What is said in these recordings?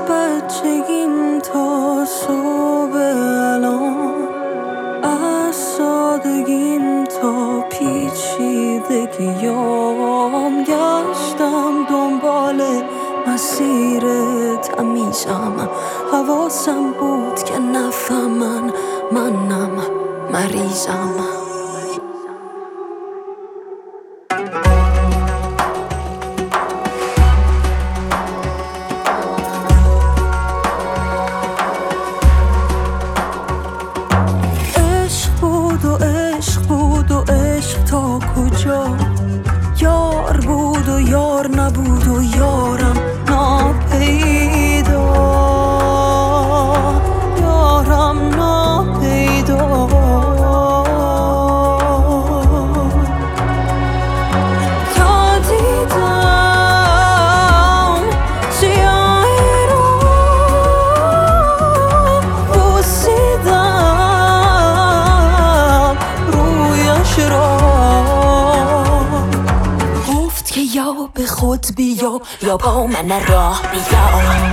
بچگیم تا صبح الان، از سادگیم تا پیچیدگیام گشتم دنبال مسیر تمیزم. حواسم بود که نفهمن منم مریضم. عشق تا کجا؟ یار بود و یار نبود و یارم ناپیدا، یارم ناپیدا. تا دیدم سیاهی رو بوسیدم رویش را، گفت که یا به خود بیا یا با من راه بیا.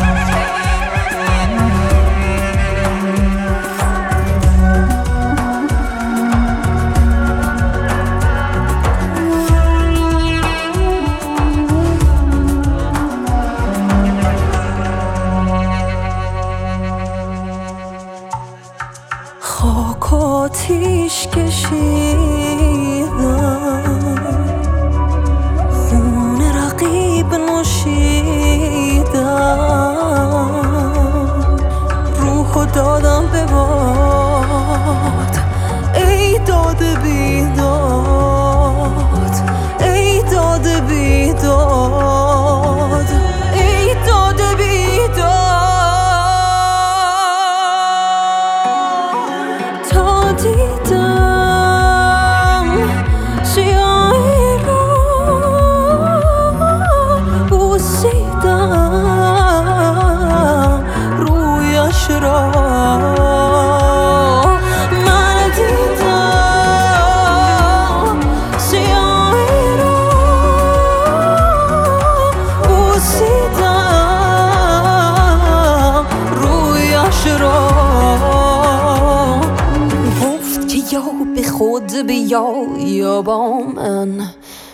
خاک آتیش کشیدم، خون رقیب نوشیدم، روحو دادم به باد. ای داد بیداد، ای داد بیداد، ای داد بیداد. تا دیدم سیاهی رو بوسیدم رویش را، من دیدم سیاهی رو بوسیدم رویش را. گفت که یا به خود بیا یا با من